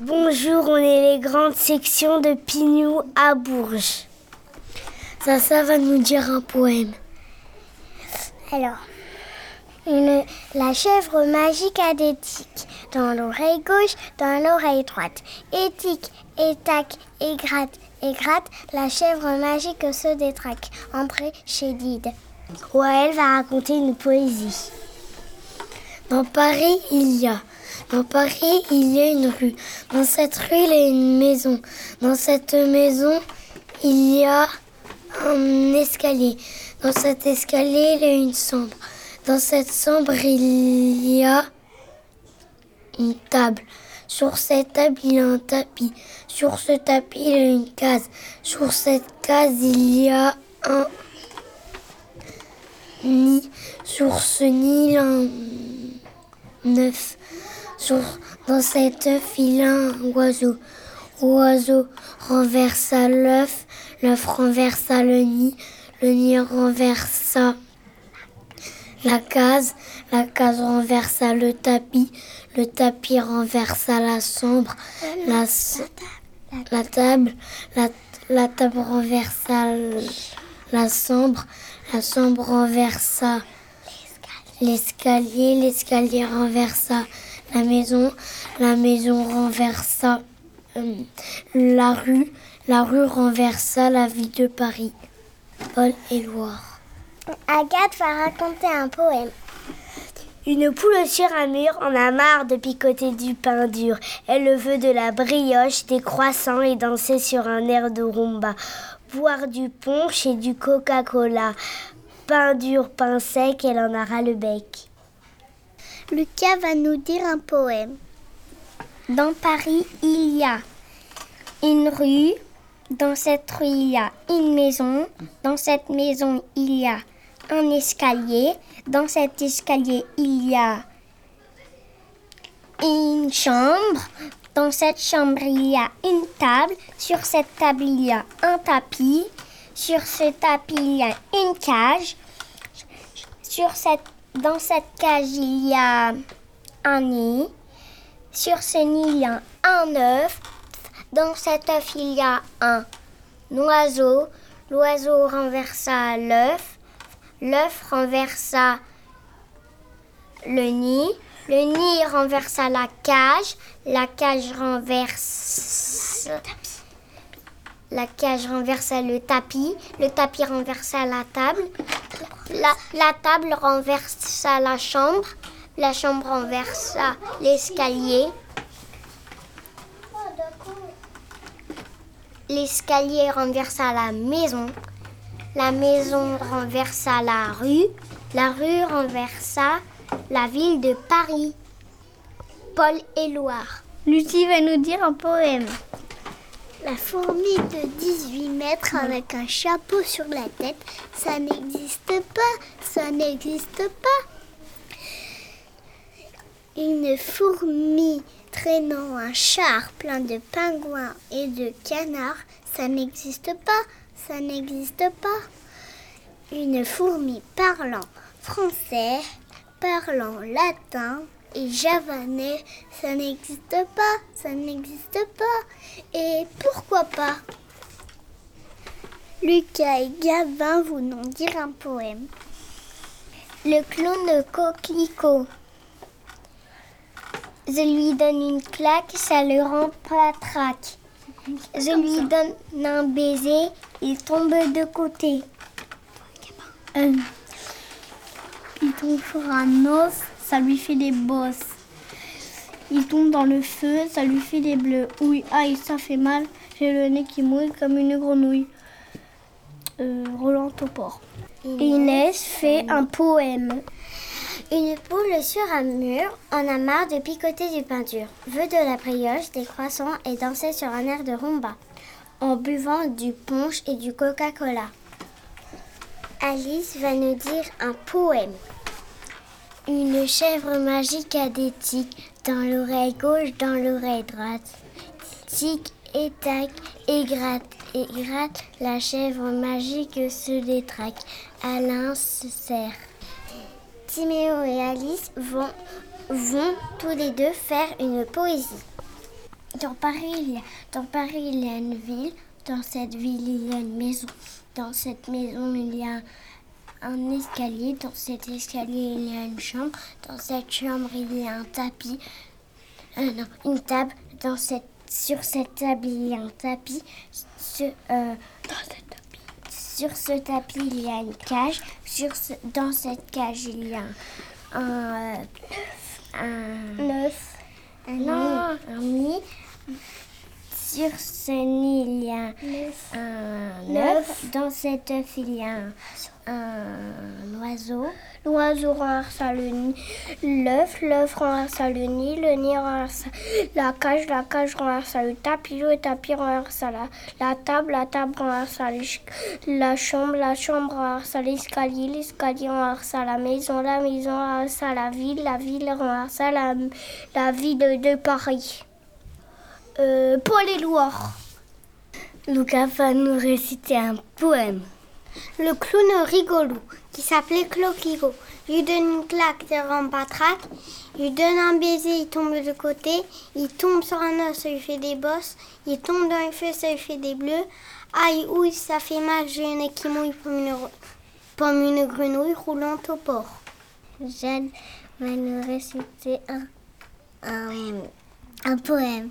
Bonjour, on est les grandes sections de Pignou à Bourges. Ça va nous dire un poème. Alors, la chèvre magique a des tics dans l'oreille gauche, dans l'oreille droite. Et tic, et tac, et gratte, la chèvre magique se détraque. Entrez chez Dide. Wael va raconter une poésie. Dans Paris, il y a une rue. Dans cette rue, il y a une maison. Dans cette maison, il y a un escalier. Dans cet escalier, il y a une chambre. Dans cette chambre, il y a une table. Sur cette table, il y a un tapis. Sur ce tapis, il y a une case. Sur cette case, il y a un nid. Sur ce nid, il y a un œuf. Dans cet œuf, il y a un oiseau. L'oiseau renversa l'œuf. L'œuf renversa le nid renversa la case renversa le tapis renversa la chambre, la table renversa la chambre renversa l'escalier renversa la maison renversa la rue renversa la ville de Paris. Paul Éluard. Agathe va raconter un poème. Une poule sur un mur en a marre de picoter du pain dur. Elle veut de la brioche, des croissants et danser sur un air de rumba. Boire du punch et du Coca-Cola. Pain dur, pain sec, elle en a ras le bec. Lucas va nous dire un poème. Dans Paris, il y a une rue. Dans cette rue, il y a une maison. Dans cette maison, il y a un escalier. Dans cet escalier, il y a une chambre. Dans cette chambre, il y a une table. Sur cette table, il y a un tapis. Sur ce tapis, il y a une cage. Dans cette cage, il y a un nid. Sur ce nid, il y a un œuf. Dans cet œuf, il y a un oiseau. L'oiseau renversa l'œuf. L'œuf renversa le nid. Le nid renversa la cage. La cage renversa le tapis. Le tapis renversa la table. La table renversa la chambre. La chambre renversa l'escalier. L'escalier renversa la maison. La maison renversa la rue. La rue renversa la ville de Paris. Paul Éluard. Lucie va nous dire un poème. La fourmi de 18 mètres avec un chapeau sur la tête, ça n'existe pas. Une fourmi traînant un char plein de pingouins et de canards, ça n'existe pas. Une fourmi parlant français, parlant latin et javanais, ça n'existe pas. Et pourquoi pas? Lucas et Gabin vont nous dire un poème. Le clown de Coquelicot. Je lui donne une claque, ça le rend patraque. Je lui donne un baiser, il tombe de côté. Il tombe sur un os, ça lui fait des bosses. Il tombe dans le feu, ça lui fait des bleus. Oui, aïe, ça fait mal, j'ai le nez qui mouille comme une grenouille. Roland Topor. Inès fait un poème. Une poule sur un mur en a marre de picoter du pain dur, veut de la brioche, des croissants et danser sur un air de rumba, en buvant du punch et du Coca-Cola. Alice va nous dire un poème. Une chèvre magique a des tics dans l'oreille gauche, dans l'oreille droite. Tic et tac et gratte, la chèvre magique se détraque. Alain se serre. Timéo et Alice vont tous les deux faire une poésie. Dans Paris, il y a une ville. Dans cette ville, il y a une maison. Dans cette maison, il y a un escalier. Dans cet escalier, il y a une chambre. Dans cette chambre, il y a un tapis. Non, une table. Sur cette table, il y a un tapis. Sur ce tapis, il y a une cage. Dans cette cage, il y a un nid. Sur ce nid, il y a un œuf. Dans cet œuf, il y a un oiseau. L'oiseau renversa le nid, l'œuf renversa le nid renversa la cage renversa le tapis renversa la table renversa la chambre renversa l'escalier renversa la maison renversa la ville renversa la ville de Paris. Paul Éluard. Lucas va nous réciter un poème. Le clown rigolo, qui s'appelait Clo-Clico, lui donne une claque, il rend patraque, lui donne un baiser, il tombe de côté, il tombe sur un os, ça lui fait des bosses, il tombe dans les feux, ça lui fait des bleus, aïe, ouille, ça fait mal, j'ai un nez qui mouille comme une grenouille roulant au port. Jeanne va nous réciter un poème.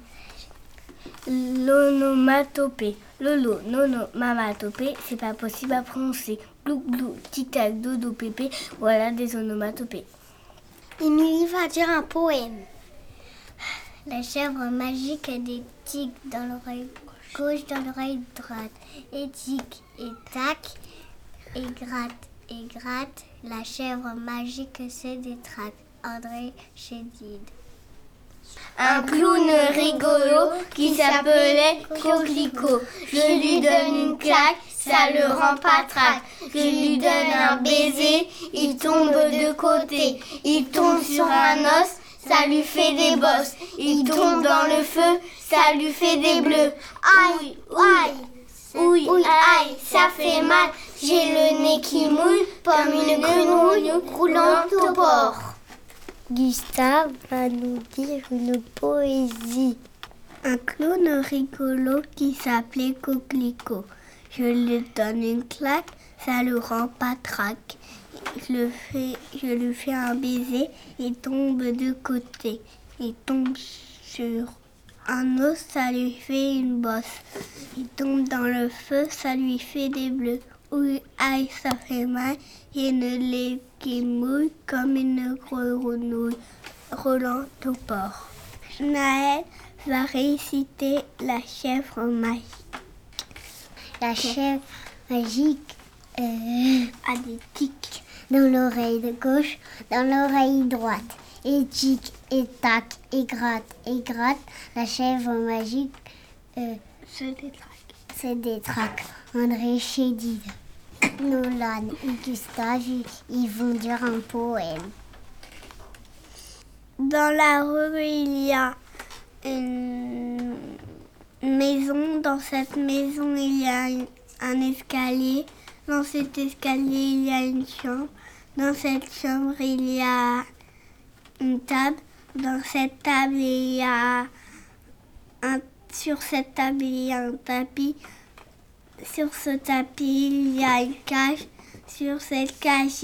L'onomatopée. Lolo, nono, mamatopée, c'est pas possible à prononcer. Glou, glou, tic-tac, dodo, pépé, voilà des onomatopées. Il nous va dire un poème. La chèvre magique a des tics dans l'oreille gauche, dans l'oreille droite. Et tic, et tac, et gratte. La chèvre magique, c'est des tracts. André Chédid. Un clown rigolo qui s'appelait Coquelicot. Je lui donne une claque, ça le rend patraque. Je lui donne un baiser, il tombe de côté. Il tombe sur un os, ça lui fait des bosses. Il tombe dans le feu, ça lui fait des bleus. Aïe, aïe, ça fait mal. J'ai le nez qui mouille comme une grenouille roulant au port. Gustave va nous dire une poésie. Un clown rigolo qui s'appelait Coquelicot. Je lui donne une claque, ça le rend patraque. Je lui fais un baiser, il tombe de côté. Il tombe sur un os, ça lui fait une bosse. Il tombe dans le feu, ça lui fait des bleus. Oui, aïe, ça fait mal. Il ne lait qui mouille comme une grenouille roulant au port. Naël va réciter la chèvre magique. La chèvre magique A des tics dans l'oreille de gauche, dans l'oreille droite. Et tic, et tac, et gratte. La chèvre magique se détraque. André Chédid, Nolan et Gustave, ils vont dire un poème. Dans la rue, il y a une maison. Dans cette maison, il y a un escalier. Dans cet escalier, il y a une chambre. Dans cette chambre, il y a une table. Dans cette table, il y a sur cette table, il y a un tapis. Sur ce tapis, il y a une cage. Sur cette cage,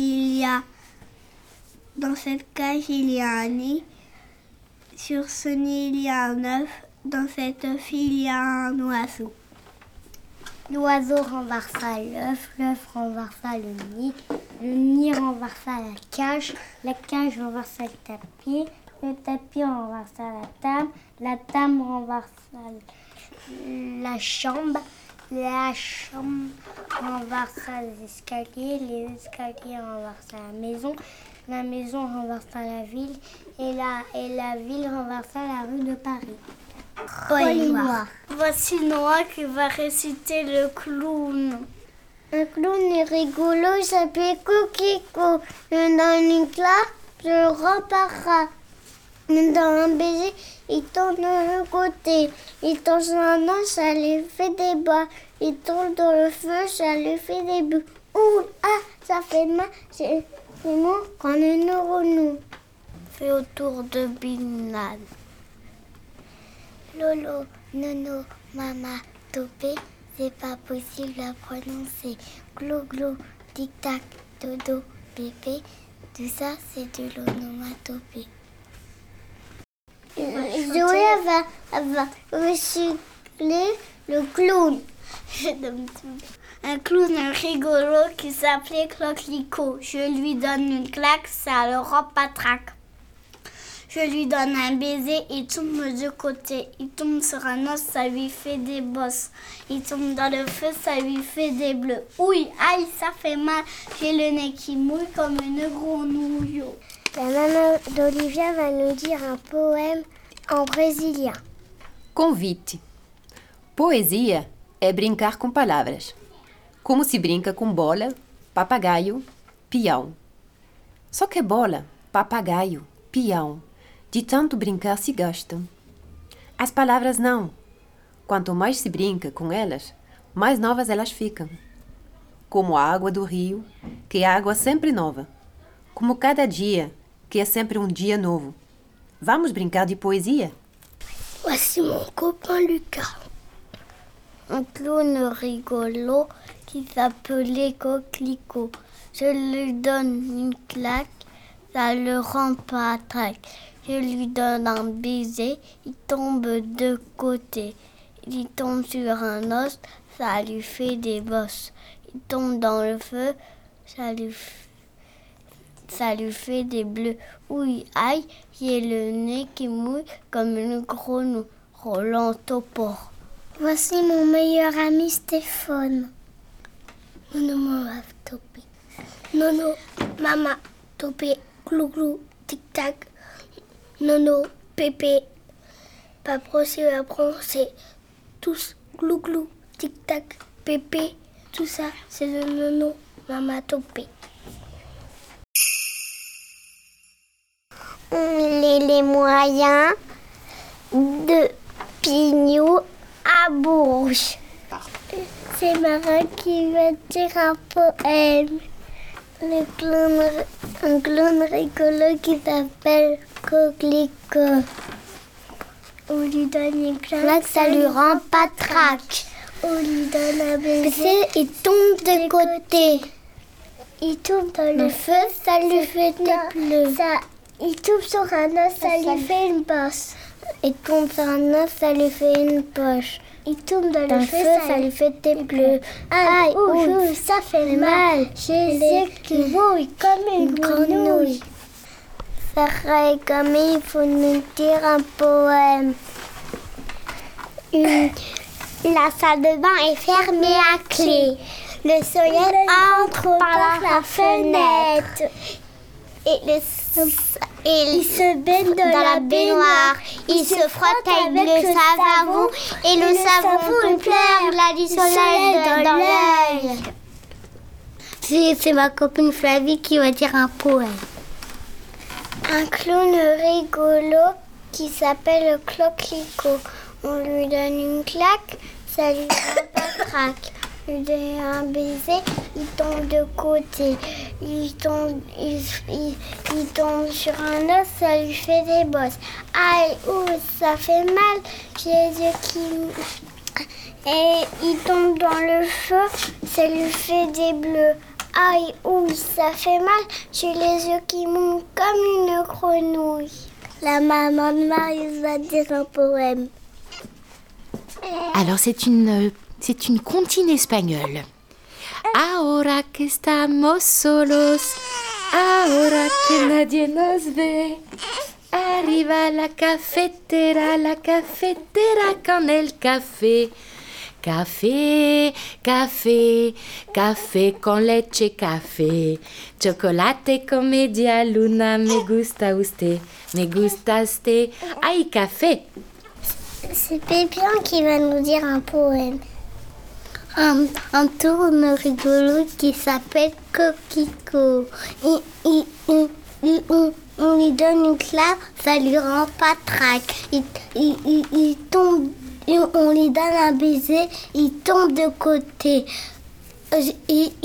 dans cette cage, il y a un nid. Sur ce nid, il y a un œuf. Dans cet œuf, il y a un oiseau. L'oiseau renversa l'œuf renversa le nid renversa la cage renversa le tapis renversa la table renversa la chambre renversa les escaliers renversa la maison renversa la ville et la ville renversa la rue de Paris. Paul Éluard. Voici Noah qui va réciter le clown. Un clown rigolo, il s'appelait Coquelicot. Il donne une claque, je le repars. Dans un baiser, il tombe de le côté. Il tombe sur un os, ça lui fait des bas. Il tombe dans le feu, ça lui fait des bulles. Ouh, ah, ça fait mal. C'est moi qu'on est nous. Fait autour de Binad. Lolo, nono, mama, topé, c'est pas possible à prononcer. Glou, glou, tic-tac, dodo, pépé, tout ça c'est de l'onomatopée. Zoé va recycler le clown. Un clown rigolo qui s'appelait Cloquelicot. Je lui donne une claque, ça le rend patraque. Je lui donne un baiser, il tombe de côté. Il tombe sur un os, ça lui fait des bosses. Il tombe dans le feu, ça lui fait des bleus. Ouille, aïe, ça fait mal. J'ai le nez qui mouille comme une grenouille. La maman d'Olivia va nous dire un poème en brésilien. Convite. Poesia é brincar com palavras. Como se brinca com bola, papagaio, peão. Só que bola, papagaio, peão, de tanto brincar se gastam. As palavras não. Quanto mais se brinca com elas, mais novas elas ficam. Como a água do rio, que é água sempre nova. Como cada dia, que é sempre um dia novo. Vamos brincar de poesia? Voici mon copain Lucas. Un clown rigolo qui s'appelait Coquelicot. Je lui donne une claque, ça le rend patraque. Je lui donne un baiser, il tombe de côté. Il tombe sur un os, ça lui fait des bosses. Il tombe dans le feu, ça lui fait des bleus. Oui, aïe, j'ai le nez qui mouille comme une grenouille. Roland Topor. Voici mon meilleur ami Stéphane. Nono, mama, topé. Nono, mama, topé. Glou, glou, tic-tac. Nono, pépé. Pas possible à prononcer. Tous, glou, glou, tic-tac, pépé. Tout ça, c'est le nono, mama, topé. Les moyens de Pignou à Bourges. C'est Marin qui va dire un poème. Un clown rigolo qui s'appelle Coquelicot. On lui donne une claque, ça lui rend patraque. On lui donne un baiser, il tombe de côté. Il tombe dans le feu, ça lui fait des bleus. Il tombe sur un os, ça lui fait une bosse. Il tombe sur un os, ça lui fait une poche. Il tombe dans le feu, ça lui fait des bleus. Aïe, ouh, ça fait mal. J'ai les yeux qui mouillent comme une grenouille. Sarah et Camille, il faut nous dire un poème. La salle de bain est fermée à clé. Le soleil entre par la fenêtre. Il se baigne dans la baignoire. Il se frotte avec le savon. Et le savon lui pleure. Il a du soleil dans l'œil. C'est ma copine Flavie qui va dire un poème. Un clown rigolo qui s'appelle Cloquelicot. On lui donne une claque, ça lui rend patraque. On lui donne un baiser, il tombe de côté. Il tombe sur un os, ça lui fait des bosses. Aïe, ouh, ça fait mal. J'ai les yeux qui... Et il tombe dans le feu, ça lui fait des bleus. Aïe, ouh, ça fait mal. J'ai les yeux qui mouillent comme une grenouille. La maman de Marius va dire un poème. Alors c'est une comptine espagnole. Ahora que estamos solos, ahora que nadie nos ve, arriba la cafetera con el café. Café, café, café con leche, café. Chocolate con media luna, me gusta usted. Ay, café. C'est Pépion qui va nous dire un poème. Un tourne rigolo qui s'appelle Coquelicot. On lui donne une claque, ça lui rend patraque. Il tombe, on lui donne un baiser, il tombe de côté.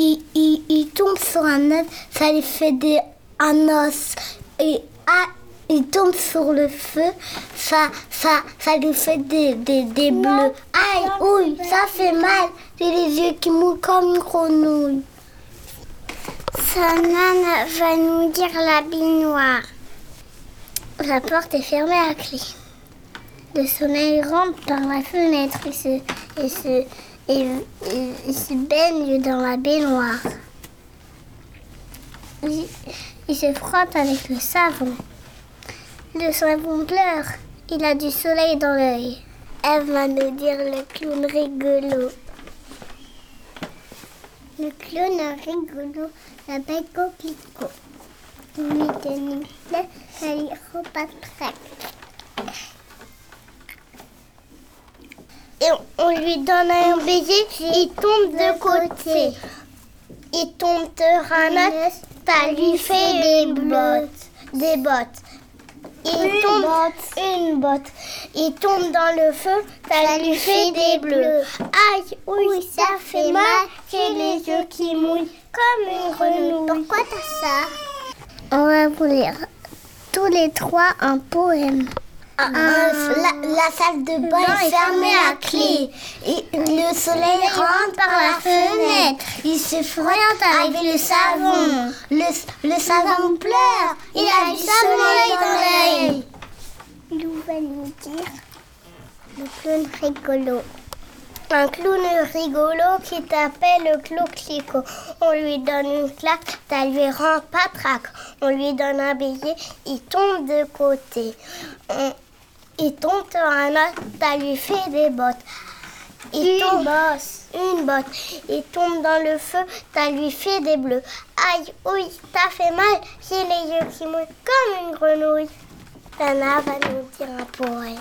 Il tombe sur un os, ça lui fait un os. il tombe sur le feu, ça lui fait des bleus. Aïe, ouille, ça fait mal. J'ai les yeux qui mouillent comme une grenouille. Nana va nous dire la baignoire. La porte est fermée à clé. Le soleil rentre par la fenêtre et se baigne dans la baignoire. Il se frotte avec le savon. Le savon pleure. Il a du soleil dans l'œil. Elle va nous dire le clown rigolo. Le clown rigolo s'appelle Coquelicot. On lui donne une fleur, ça lui repatraque. Et on lui donne un baiser, il tombe de côté. Il tombe sur un autre, ça lui fait des bottes. Une botte. Il tombe dans le feu, ça lui fait des bleus. Aïe, oui, ça fait mal, j'ai les yeux qui mouillent comme une grenouille. Pourquoi t'as ça? On va vous lire tous les trois un poème. La salle de bain est fermée à clé. Et le soleil rentre par la fenêtre. Il se frotte avec le savon. Le savon pleure. Il a du soleil dans l'œil. Il va nous dire le clown rigolo. Un clown rigolo qui s'appelle le Coquelicot. On lui donne une claque, ça lui rend patraque. On lui donne un baiser, il tombe de côté. Il tombe sur un autre, ça lui fait des bottes. Une botte. Il tombe dans le feu, ça lui fait des bleus. Aïe, oui, ça fait mal, j'ai les yeux qui mouillent comme une grenouille. Nana va nous dire un poème.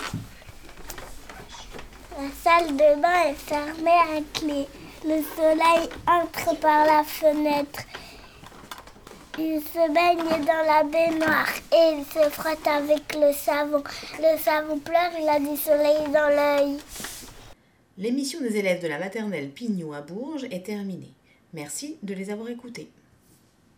La salle de bain est fermée à clé. Le soleil entre par la fenêtre. Il se baigne dans la baignoire et il se frotte avec le savon. Le savon pleure, il a du soleil dans l'œil. L'émission des élèves de la maternelle Pignou à Bourges est terminée. Merci de les avoir écoutés.